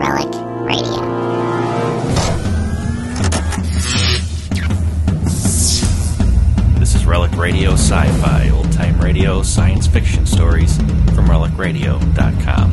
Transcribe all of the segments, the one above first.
Relic Radio. This is Relic Radio Sci-Fi, old-time radio, science fiction stories from RelicRadio.com.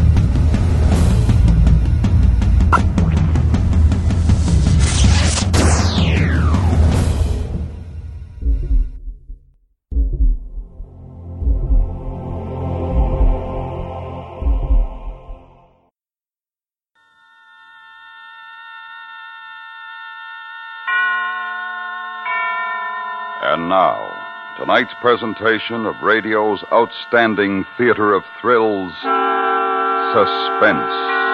And now, tonight's presentation of radio's outstanding theater of thrills, Suspense.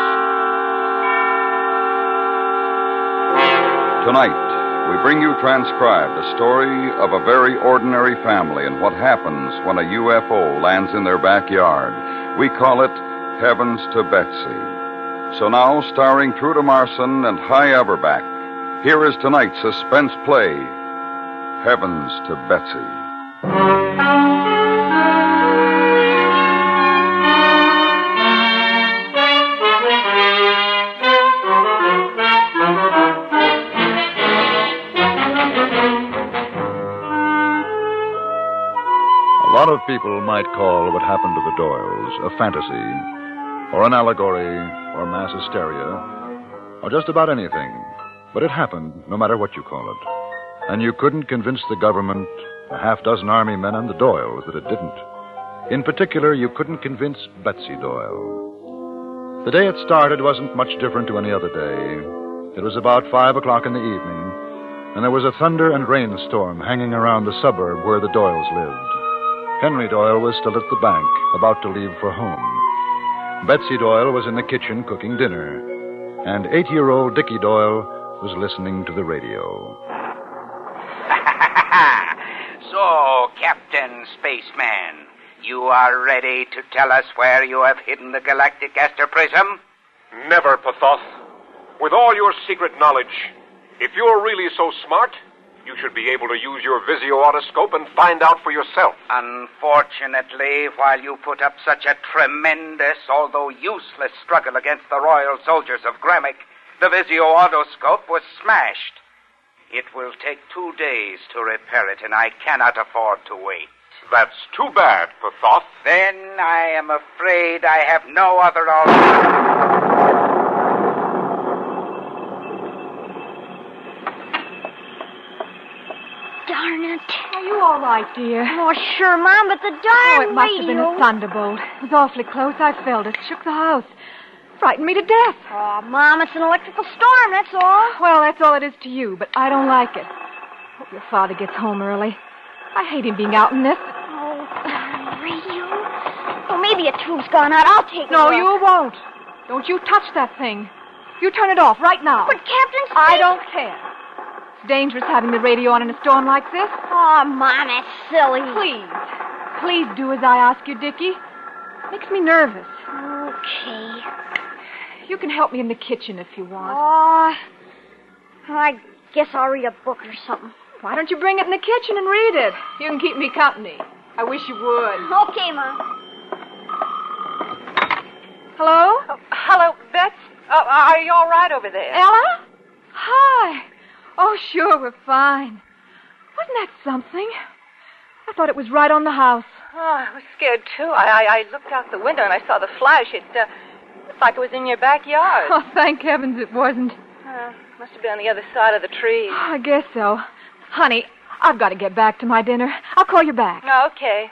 Tonight, we bring you transcribed a story of a very ordinary family and what happens when a UFO lands in their backyard. We call it Heavens to Betsy. So now, starring Truda Marson and Hy Averback, here is tonight's suspense play, Heavens to Betsy. A lot of people might call what happened to the Doyles a fantasy, or an allegory, or mass hysteria, or just about anything. But it happened, no matter what you call it. And you couldn't convince the government, a half-dozen army men, and the Doyles that it didn't. In particular, you couldn't convince Betsy Doyle. The day it started wasn't much different to any other day. It was about 5 o'clock in the evening, and there was a thunder and rainstorm hanging around the suburb where the Doyles lived. Henry Doyle was still at the bank, about to leave for home. Betsy Doyle was in the kitchen cooking dinner, and 8-year-old Dickie Doyle was listening to the radio. So, Captain Spaceman, you are ready to tell us where you have hidden the galactic aster prism? Never, Pathoth. With all your secret knowledge, if you're really so smart, you should be able to use your visio-autoscope and find out for yourself. Unfortunately, while you put up such a tremendous, although useless struggle against the Royal Soldiers of Gramick, the visio-autoscope was smashed. It will take 2 days to repair it, and I cannot afford to wait. That's too bad, Pathoth. Then I am afraid I have no other alternative. Darn it. Are you all right, dear? Oh, sure, Mom, but the darn it must have been a thunderbolt. It was awfully close. I felt it. Shook the house. Frightened me to death. Oh, Mom, it's an electrical storm, that's all. Well, that's all it is to you, but I don't like it. Hope your father gets home early. I hate him being out in this. Oh, radio. Oh, maybe a tube's gone out. I'll take it. No, you won't. Don't you touch that thing. You turn it off right now. But, Captain Space... I don't care. It's dangerous having the radio on in a storm like this. Oh, Mom, that's silly. Please do as I ask you, Dickie. Makes me nervous. Okay. You can help me in the kitchen if you want. Oh, I guess I'll read a book or something. Why don't you bring it in the kitchen and read it? You can keep me company. I wish you would. Okay, Mom. Hello? Hello, Bets. Are you all right over there? Ella? Hi. Oh, sure, we're fine. Wasn't that something? I thought it was right on the house. Oh, I was scared, too. I looked out the window and I saw the flash. It looked like it was in your backyard. Oh, thank heavens it wasn't. Must have been on the other side of the trees. I guess so. Honey, I've got to get back to my dinner. I'll call you back. Oh, okay.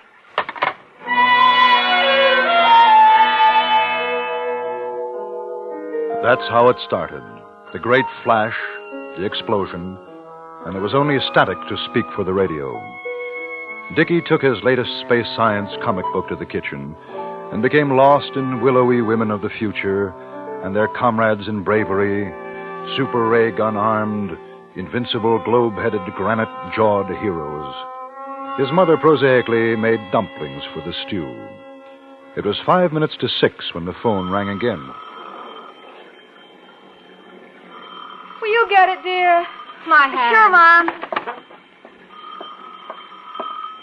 That's how it started. The great flash, the explosion, and there was only static to speak for the radio. Dickie took his latest space science comic book to the kitchen and became lost in willowy women of the future and their comrades in bravery, super ray gun-armed, invincible globe-headed, granite-jawed heroes. His mother prosaically made dumplings for the stew. It was 5 minutes to 6 when the phone rang again. Will you get it, dear? My hand. Sure, Mom.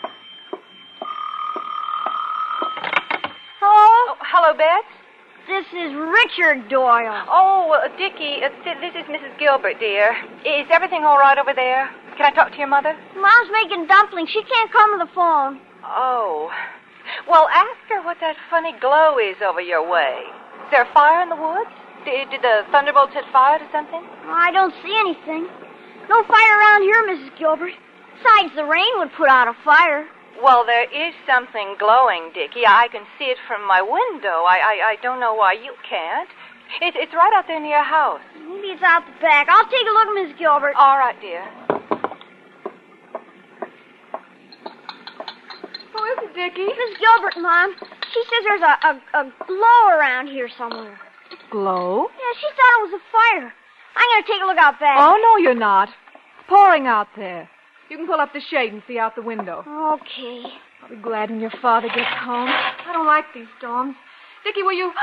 Hello, Beth? This is Richard Doyle. Oh, Dickie, this is Mrs. Gilbert, dear. Is everything all right over there? Can I talk to your mother? Mom's making dumplings. She can't come to the phone. Oh. Well, ask her what that funny glow is over your way. Is there a fire in the woods? Did the thunderbolt set fire to something? I don't see anything. No fire around here, Mrs. Gilbert. Besides, the rain would put out a fire. Well, there is something glowing, Dickie. I can see it from my window. I don't know why you can't. It's right out there near your house. Maybe it's out the back. I'll take a look, Mrs. Gilbert. All right, dear. Who is it, Dickie? Mrs. Gilbert, Mom. She says there's a glow around here somewhere. Glow? Yeah, she thought it was a fire. I'm going to take a look out back. Oh, no, you're not. It's pouring out there. You can pull up the shade and see out the window. Okay. I'll be glad when your father gets home. I don't like these storms. Dickie, will you...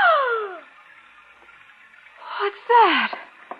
What's that?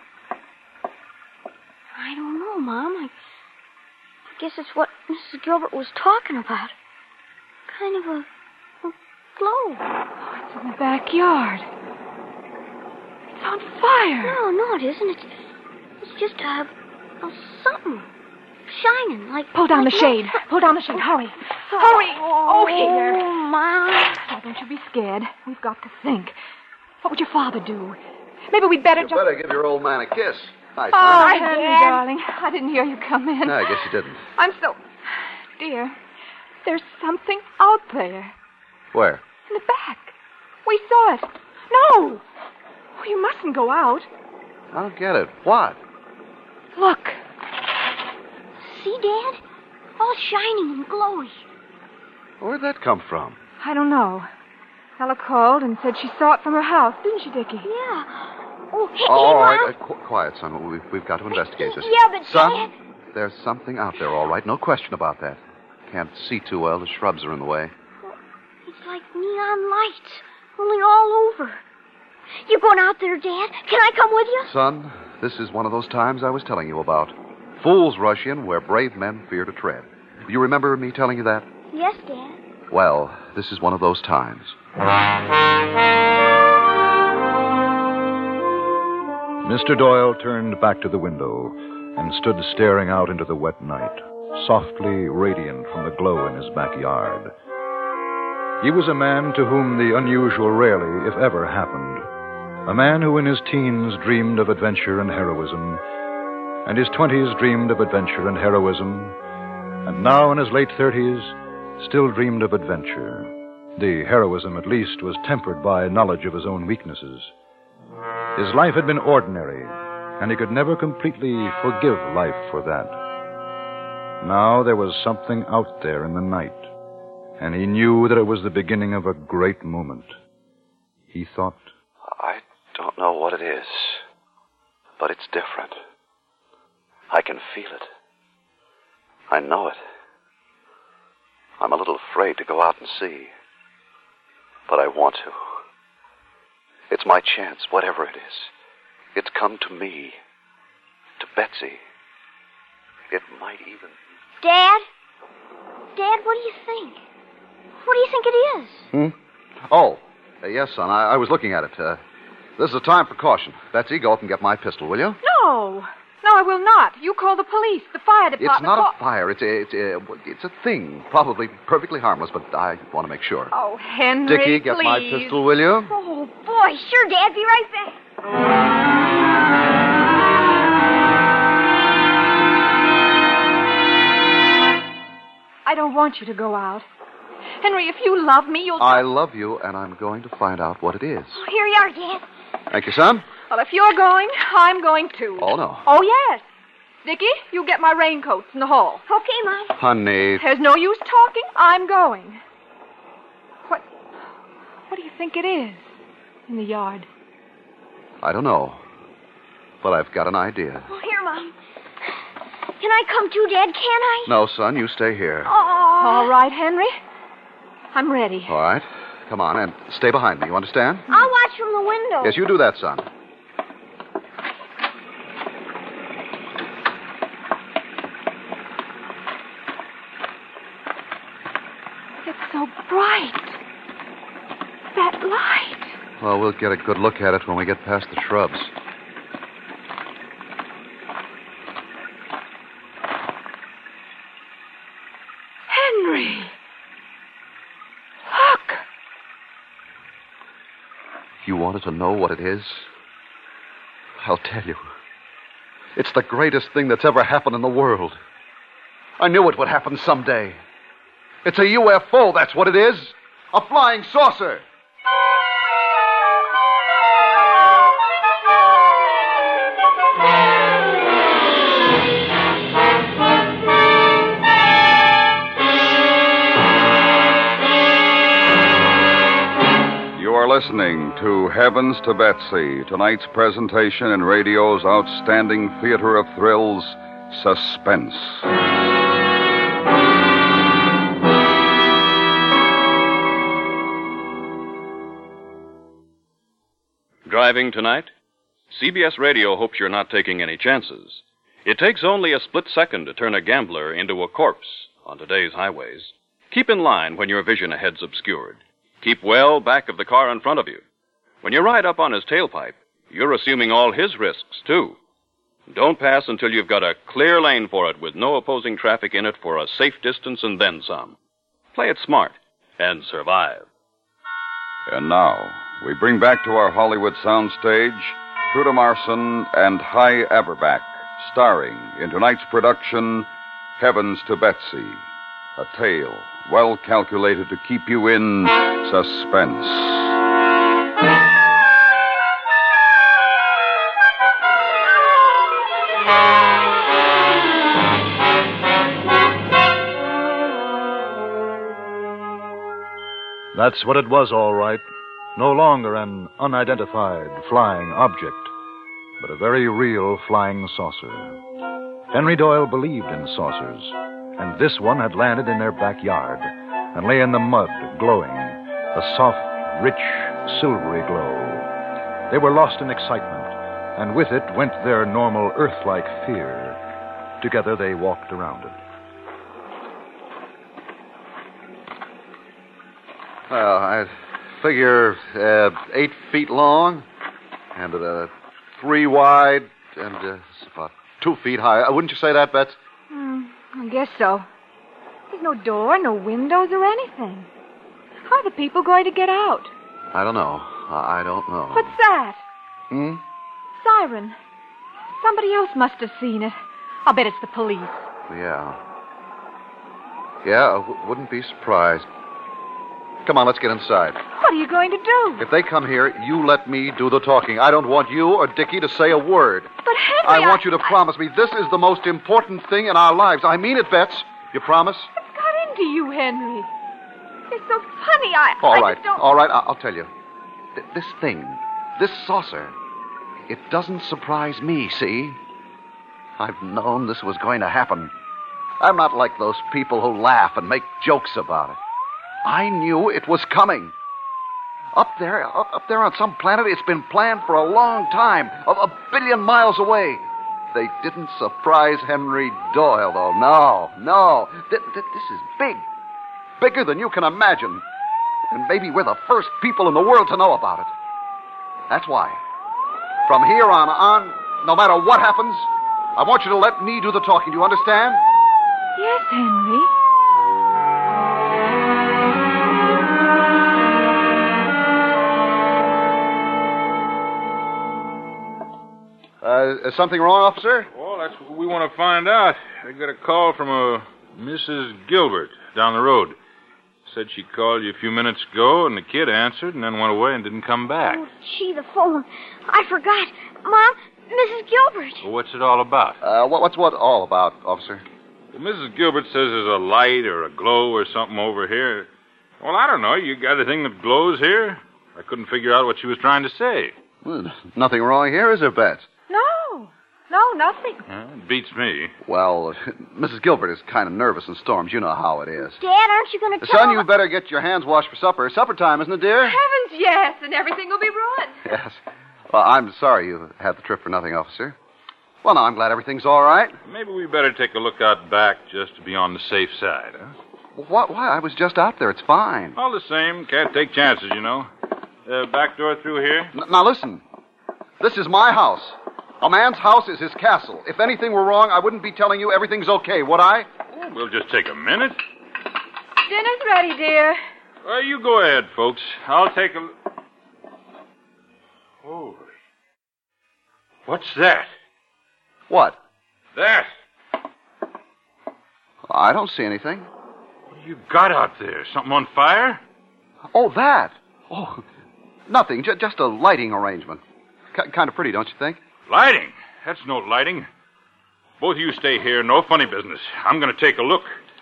I don't know, Mom. I guess it's what Mrs. Gilbert was talking about. Kind of a glow. Oh, it's in the backyard. It's on fire. No, it isn't. It's just something shining like... Pull down the shade. Pull down the shade. Hurry. Hurry. Oh, here. Oh, Mom. Oh, don't you be scared. We've got to think. What would your father do? Maybe we'd better You better give your old man a kiss. Hi, son. Oh, Hi, Henry, Dad. darling. I didn't hear you come in. No, I guess you didn't. I'm so... Dear, there's something out there. Where? In the back. We saw it. No! Oh, you mustn't go out. I don't get it. What? Look. See, Dad? All shining and glowy. Where'd that come from? I don't know. Ella called and said she saw it from her house, didn't she, Dickie? Yeah. Oh, hey, All Mom. right. Quiet, son. We've got to investigate this. Yeah, but Son, Dad... there's something out there, all right. No question about that. Can't see too well. The shrubs are in the way. It's like neon lights, only all over. You going out there, Dad? Can I come with you? Son, this is one of those times I was telling you about. Fools rush in where brave men fear to tread. You remember me telling you that? Yes, Dad. Well, this is one of those times. Mr. Doyle turned back to the window and stood staring out into the wet night, softly radiant from the glow in his backyard. He was a man to whom the unusual rarely, if ever, happened. A man who in his teens dreamed of adventure and heroism, and his 20s dreamed of adventure and heroism, and now in his late 30s still dreamed of adventure. The heroism, at least, was tempered by knowledge of his own weaknesses. His life had been ordinary, and he could never completely forgive life for that. Now there was something out there in the night, and he knew that it was the beginning of a great moment. He thought, I don't know what it is, but it's different. I can feel it. I know it. I'm a little afraid to go out and see, but I want to. It's my chance, whatever it is. It's come to me, to Betsy. It might even... Dad? Dad, what do you think? What do you think it is? Oh, yes, son. I was looking at it. This is a time for caution. Betsy, go up and get my pistol, will you? No. No, I will not. You call the police, the fire department. It's not a fire. It's a thing. Probably perfectly harmless, but I want to make sure. Oh, Henry, Dickie, get please. my pistol, will you? Oh, boy, sure, Dad. Be right back. I don't want you to go out. Henry, if you love me, you'll... I love you, and I'm going to find out what it is. Oh, here you are, Dad. Thank you, son. Well, if you're going, I'm going too. Oh, no. Oh, yes. Dickie, you get my raincoats in the hall. Okay, Mom. Honey. There's no use talking. I'm going. What do you think it is in the yard? I don't know, but I've got an idea. Oh, here, Mom. Can I come too, Dad? Can I? No, son, you stay here. Oh. All right, Henry. I'm ready. All right. Come on, and stay behind me, you understand? I'll watch from the window. Yes, you do that, son. It's so bright. That light. Well, we'll get a good look at it when we get past the shrubs. Henry! Look! You wanted to know what it is? I'll tell you. It's the greatest thing that's ever happened in the world. I knew it would happen someday. It's a UFO, that's what it is. A flying saucer. You are listening to Heavens to Betsy, tonight's presentation in radio's outstanding theater of thrills, Suspense. Driving tonight? CBS Radio hopes you're not taking any chances. It takes only a split second to turn a gambler into a corpse on today's highways. Keep in line when your vision ahead's obscured. Keep well back of the car in front of you. When you ride up on his tailpipe, you're assuming all his risks, too. Don't pass until you've got a clear lane for it with no opposing traffic in it for a safe distance and then some. Play it smart and survive. And now, we bring back to our Hollywood soundstage Truda Marson and Hy Averback, starring in tonight's production, Heavens to Betsy, a tale well calculated to keep you in suspense. That's what it was, all right. No longer an unidentified flying object, but a very real flying saucer. Henry Doyle believed in saucers, and this one had landed in their backyard and lay in the mud, glowing, a soft, rich, silvery glow. They were lost in excitement, and with it went their normal Earth-like fear. Together they walked around it. Well, I figure 8 feet long and 3 wide and about 2 feet high. Wouldn't you say that, Bets? I guess so. There's no door, no windows or anything. How are the people going to get out? I don't know. I don't know. What's that? Hmm? Siren. Somebody else must have seen it. I'll bet it's the police. Yeah. Yeah, I wouldn't be surprised. Come on, let's get inside. What are you going to do? If they come here, you let me do the talking. I don't want you or Dickie to say a word. But Henry, I want you to promise me this is the most important thing in our lives. I mean it, Bets. You promise? What's got into you, Henry? You're so funny. All I right. just don't... All right, I'll tell you. This thing, this saucer, it doesn't surprise me, see? I've known this was going to happen. I'm not like those people who laugh and make jokes about it. I knew it was coming. Up there on some planet, it's been planned for a long time, a billion miles away. They didn't surprise Henry Doyle, though. No. This is big. Bigger than you can imagine. And maybe we're the first people in the world to know about it. That's why, from here on, no matter what happens, I want you to let me do the talking. Do you understand? Yes, Henry. Is something wrong, officer? Well, that's what we want to find out. I got a call from a Mrs. Gilbert down the road. Said she called you a few minutes ago, and the kid answered and then went away and didn't come back. Oh, gee, the phone. I forgot. Mom, Mrs. Gilbert. Well, what's it all about? What's what all about, officer? Well, Mrs. Gilbert says there's a light or a glow or something over here. Well, I don't know. You got anything that glows here? I couldn't figure out what she was trying to say. Well, nothing wrong here, is there, Bets? No, nothing. It beats me. Well, Mrs. Gilbert is kind of nervous in storms. You know how it is. Dad, aren't you going to tell Son, you better get your hands washed for supper. Supper time, isn't it, dear? Heavens, yes, and everything will be ruined. Yes. Well, I'm sorry you had the trip for nothing, officer. Well, now, I'm glad everything's all right. Maybe we better take a look out back just to be on the safe side, huh? Why? I was just out there. It's fine. All the same, can't take chances, you know. Back door through here? Now listen. This is my house. A man's house is his castle. If anything were wrong, I wouldn't be telling you everything's okay, would I? Oh, we'll just take a minute. Dinner's ready, dear. Well, you go ahead, folks. I'll take a... Oh. What's that? What? That. I don't see anything. What have you got out there? Something on fire? Oh, that. Oh, nothing. Just a lighting arrangement. Kind of pretty, don't you think? Lighting? That's no lighting. Both of you stay here. No funny business. I'm going to take a look.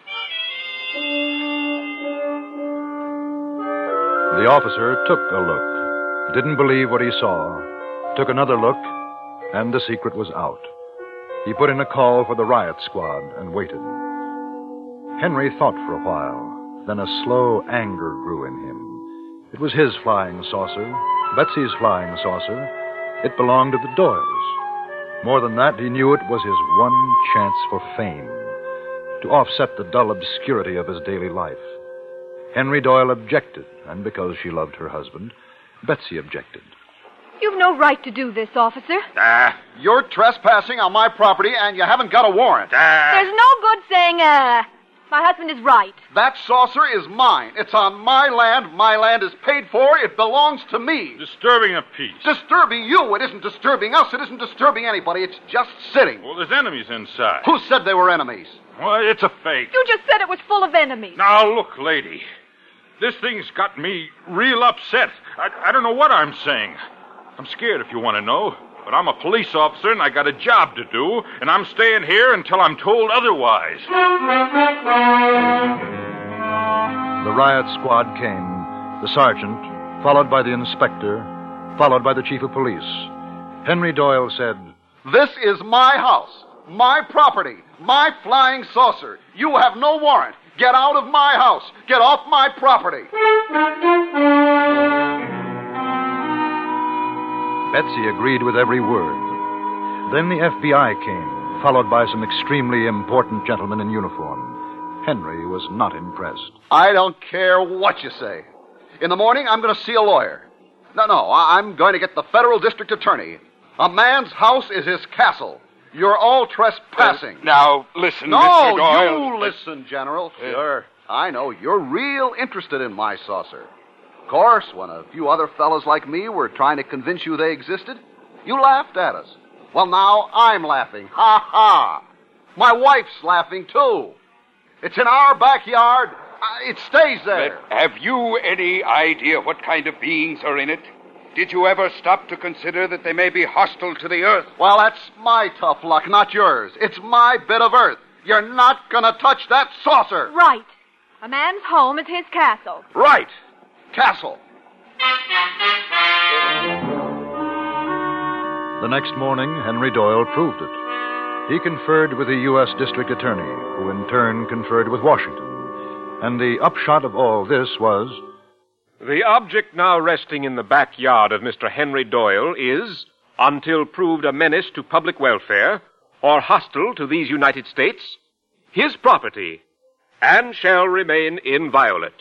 The officer took a look, didn't believe what he saw, took another look, and the secret was out. He put in a call for the riot squad and waited. Henry thought for a while. Then a slow anger grew in him. It was his flying saucer, Betsy's flying saucer. It belonged to the Doyles. More than that, he knew it was his one chance for fame, to offset the dull obscurity of his daily life. Henry Doyle objected, and because she loved her husband, Betsy objected. You've no right to do this, officer. You're trespassing on my property, and you haven't got a warrant. There's no good saying, my husband is right. That saucer is mine. It's on my land. My land is paid for. It belongs to me. Disturbing the peace. Disturbing you. It isn't disturbing us. It isn't disturbing anybody. It's just sitting. Well, there's enemies inside. Who said they were enemies? Well, it's a fake. You just said it was full of enemies. Now, look, lady. This thing's got me real upset. I don't know what I'm saying. I'm scared, if you want to know. But I'm a police officer, and I got a job to do, and I'm staying here until I'm told otherwise. The riot squad came, the sergeant, followed by the inspector, followed by the chief of police. Henry Doyle said, "This is my house, my property, my flying saucer. You have no warrant. Get out of my house. Get off my property." Betsy agreed with every word. Then the FBI came, followed by some extremely important gentlemen in uniform. Henry was not impressed. I don't care what you say. In the morning, I'm going to see a lawyer. No, I'm going to get the federal district attorney. A man's house is his castle. You're all trespassing. Now, listen, no, Mr. Doyle. You listen, General. Sure. I know you're real interested in my saucer. Of course, when a few other fellas like me were trying to convince you they existed, you laughed at us. Well, now I'm laughing. Ha ha. My wife's laughing, too. It's in our backyard. It stays there. But have you any idea what kind of beings are in it? Did you ever stop to consider that they may be hostile to the earth? Well, that's my tough luck, not yours. It's my bit of earth. You're not going to touch that saucer. Right. A man's home is his castle. Right. Castle. The next morning, Henry Doyle proved it. He conferred with the U.S. District Attorney, who in turn conferred with Washington. And the upshot of all this was... The object now resting in the backyard of Mr. Henry Doyle is, until proved a menace to public welfare or hostile to these United States, his property, and shall remain inviolate.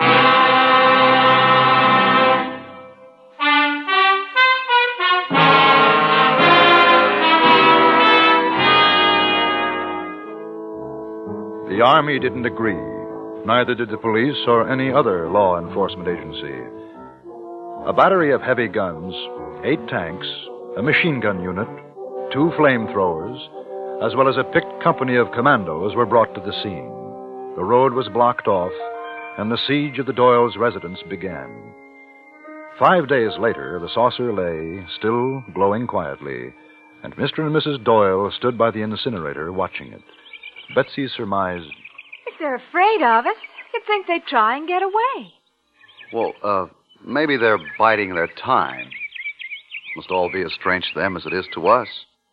The Army didn't agree. Neither did the police or any other law enforcement agency. A battery of heavy guns, 8 tanks, a machine gun unit, 2 flamethrowers, as well as a picked company of commandos were brought to the scene. The road was blocked off, and the siege of the Doyles' residence began. 5 days later, the saucer lay, still glowing quietly, and Mr. and Mrs. Doyle stood by the incinerator watching it. Betsy surmised... If they're afraid of us, you'd think they'd try and get away. Well, maybe they're biding their time. Must all be as strange to them as it is to us.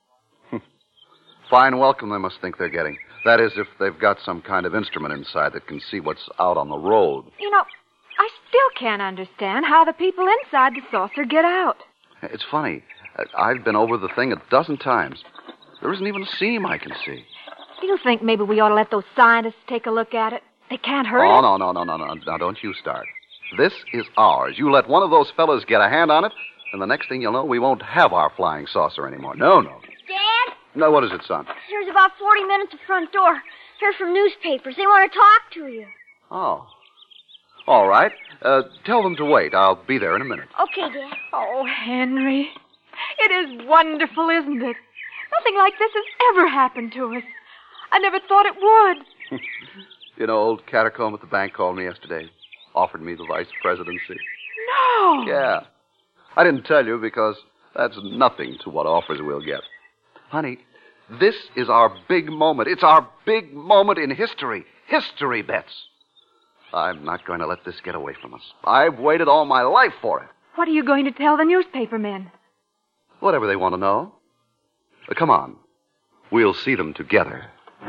Fine welcome they must think they're getting. That is, if they've got some kind of instrument inside that can see what's out on the road. You know, I still can't understand how the people inside the saucer get out. It's funny. I've been over the thing 12 times. There isn't even a seam I can see. Do you think maybe we ought to let those scientists take a look at it? They can't hurt us. No. Now, don't you start. This is ours. You let one of those fellas get a hand on it, and the next thing you'll know, we won't have our flying saucer anymore. No. Dad? No, what is it, son? There's about 40 men at the front door. Heard from newspapers. They want to talk to you. Oh. All right. Tell them to wait. I'll be there in a minute. Okay, Dad. Oh, Henry. It is wonderful, isn't it? Nothing like this has ever happened to us. I never thought it would. You know, old Catacomb at the bank called me yesterday. Offered me the vice presidency. No. Yeah. I didn't tell you because that's nothing to what offers we'll get. Honey, this is our big moment. It's our big moment in history. History, Bets. I'm not going to let this get away from us. I've waited all my life for it. What are you going to tell the newspaper men? Whatever they want to know. Come on. We'll see them together.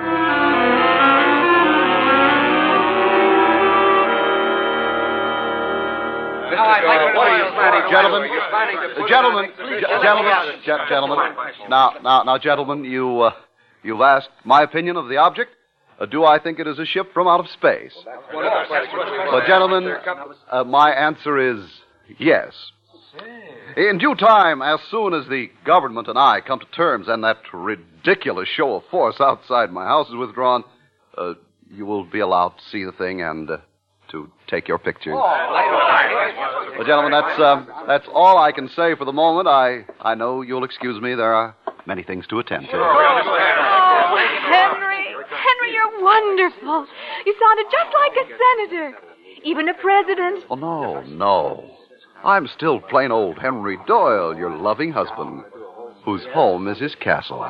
Gentlemen. Now, gentlemen, you've asked my opinion of the object. Do I think it is a ship from out of space? But, gentlemen, my answer is yes. In due time, as soon as the government and I come to terms and that ridiculous show of force outside my house is withdrawn, you will be allowed to see the thing and to take your pictures. Well, gentlemen, that's all I can say for the moment. I know you'll excuse me. There are many things to attend to. Oh, Henry, you're wonderful. You sounded just like a senator, even a president. Oh, no. I'm still plain old Henry Doyle, your loving husband, whose home is his castle.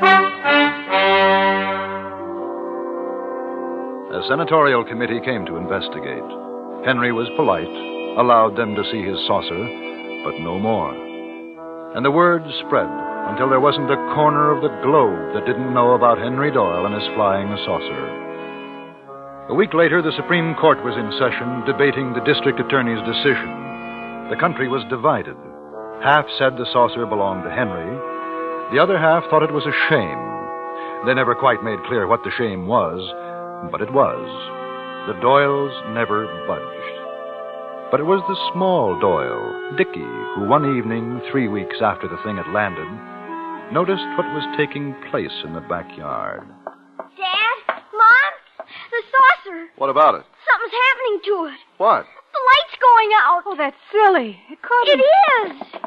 A senatorial committee came to investigate. Henry was polite, allowed them to see his saucer, but no more. And the word spread until there wasn't a corner of the globe that didn't know about Henry Doyle and his flying saucer. A week later, the Supreme Court was in session debating the district attorney's decision. The country was divided. Half said the saucer belonged to Henry. The other half thought it was a shame. They never quite made clear what the shame was, but it was. The Doyles never budged. But it was the small Doyle, Dickie, who one evening, 3 weeks after the thing had landed, noticed what was taking place in the backyard. Dad? Mom? The saucer. What about it? Something's happening to it. What? The light's going out. Oh, that's silly. It couldn't. It is.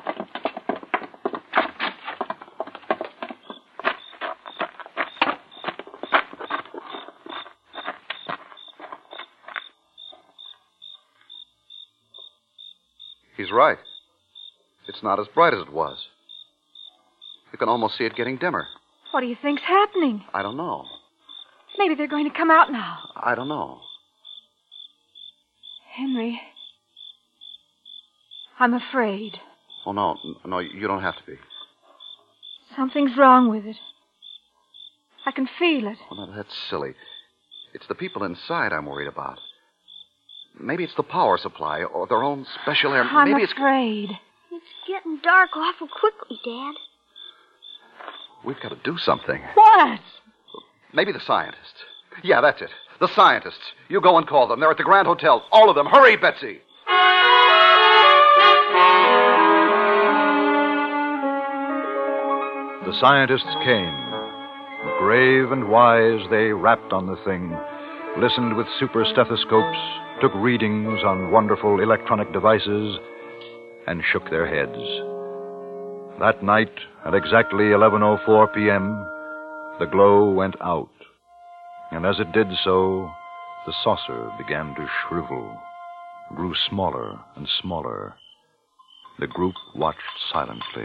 He's right. It's not as bright as it was. You can almost see it getting dimmer. What do you think's happening? I don't know. Maybe they're going to come out now. I don't know. Henry, I'm afraid. Oh, no, you don't have to be. Something's wrong with it. I can feel it. Oh, no, that's silly. It's the people inside I'm worried about. Maybe it's the power supply or their own special air. I'm Maybe afraid. It's getting dark awful quickly, Dad. We've got to do something. What? Maybe the scientists. Yeah, that's it. The scientists. You go and call them. They're at the Grand Hotel. All of them. Hurry, Betsy. The scientists came. Grave and wise, they rapped on the thing, listened with super stethoscopes, took readings on wonderful electronic devices, and shook their heads. That night, at exactly 11:04 p.m., the glow went out. And as it did so, the saucer began to shrivel, grew smaller and smaller. The group watched silently.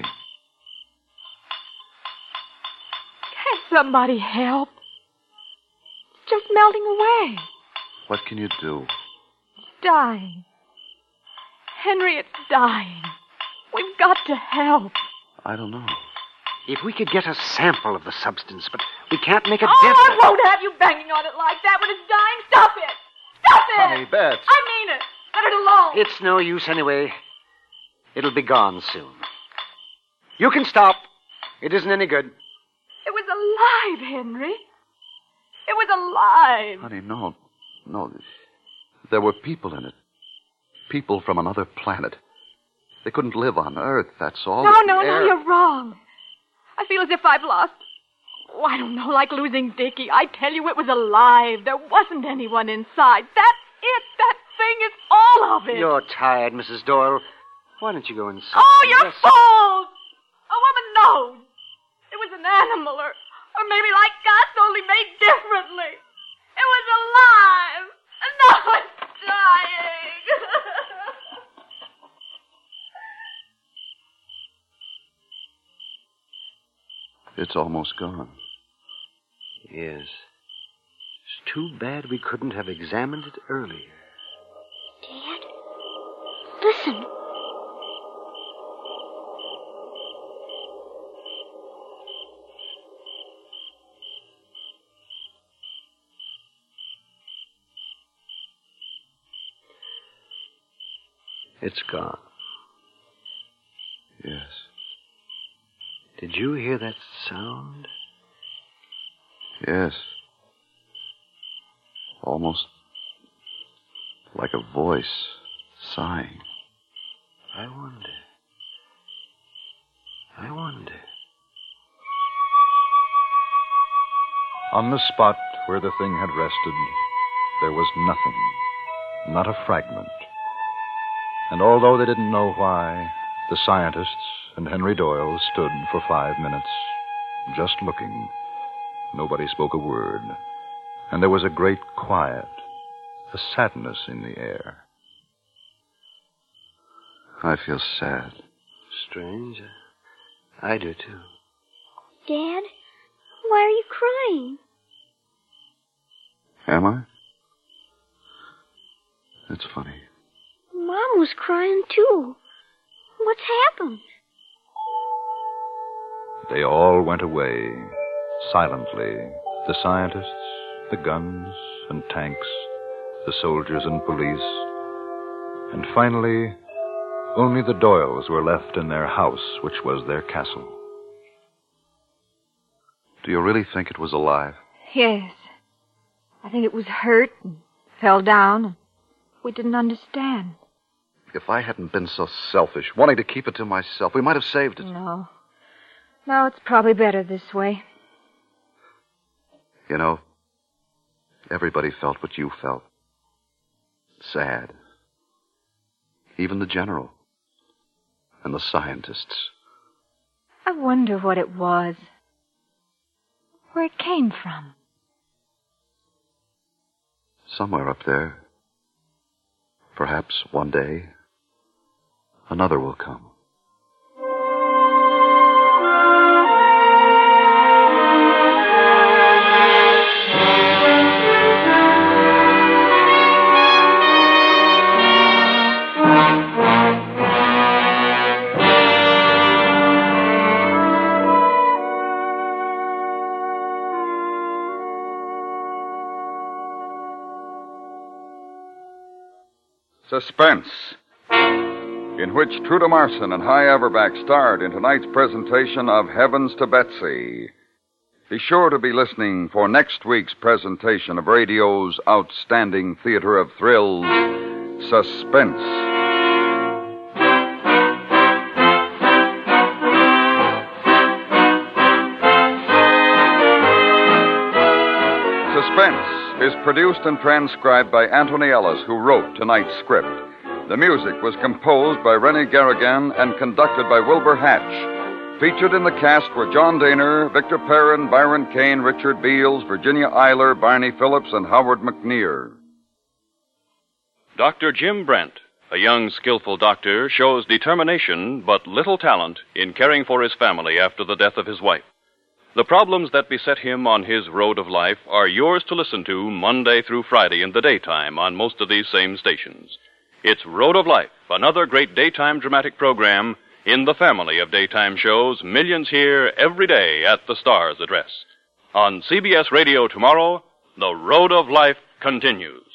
Can't somebody help? It's just melting away. What can you do? It's dying. Henry, it's dying. We've got to help. I don't know. If we could get a sample of the substance, but we can't make a Oh, dent. I won't have you banging on it like that when it's dying. Stop it! Stop it! Honey, Bets. I mean it. Let it alone. It's no use anyway. It'll be gone soon. You can stop. It isn't any good. It was alive, Henry. It was alive. Honey, no. There were people in it. people from another planet. They couldn't live on Earth, that's all. No, you're wrong. I feel as if I've lost... Oh, I don't know, like losing Dickie. I tell you, it was alive. There wasn't anyone inside. That's it. That thing is all of it. You're tired, Mrs. Doyle. Why don't you go inside? Oh, you're fools! A woman knows. It was an animal, or maybe like us, only made differently. It was alive, and now it's dying. It's almost gone. Yes. It's too bad we couldn't have examined it earlier. Dad, listen. It's gone. Yes. Did you hear that sound? Yes. Almost like a voice sighing. I wonder. On the spot where the thing had rested, there was nothing, not a fragment. And although they didn't know why, the scientists and Henry Doyle stood for 5 minutes, just looking. Nobody spoke a word, and there was a great quiet, a sadness in the air. I feel sad. Strange. I do, too. Dad, why are you crying? Am I? It's funny. Mom was crying, too. What's happened? They all went away, silently. The scientists, the guns and tanks, the soldiers and police. And finally, only the Doyles were left in their house, which was their castle. Do you really think it was alive? Yes. I think it was hurt and fell down, and we didn't understand. If I hadn't been so selfish, wanting to keep it to myself, we might have saved it. No, it's probably better this way. You know, everybody felt what you felt. Sad. Even the general. And the scientists. I wonder what it was. Where it came from. Somewhere up there. Perhaps one day, another will come. Suspense, in which Truda Marson and Hy Averback starred in tonight's presentation of Heavens to Betsy. Be sure to be listening for next week's presentation of radio's outstanding theater of thrills, Suspense. Suspense is produced and transcribed by Anthony Ellis, who wrote tonight's script. The music was composed by Rennie Garrigan and conducted by Wilbur Hatch. Featured in the cast were John Daner, Victor Perrin, Byron Kane, Richard Beals, Virginia Eiler, Barney Phillips, and Howard McNear. Dr. Jim Brent, a young, skillful doctor, shows determination but little talent in caring for his family after the death of his wife. The problems that beset him on his road of life are yours to listen to Monday through Friday in the daytime on most of these same stations. It's Road of Life, another great daytime dramatic program in the family of daytime shows millions hear every day at the Star's address. On CBS Radio tomorrow, The Road of Life continues.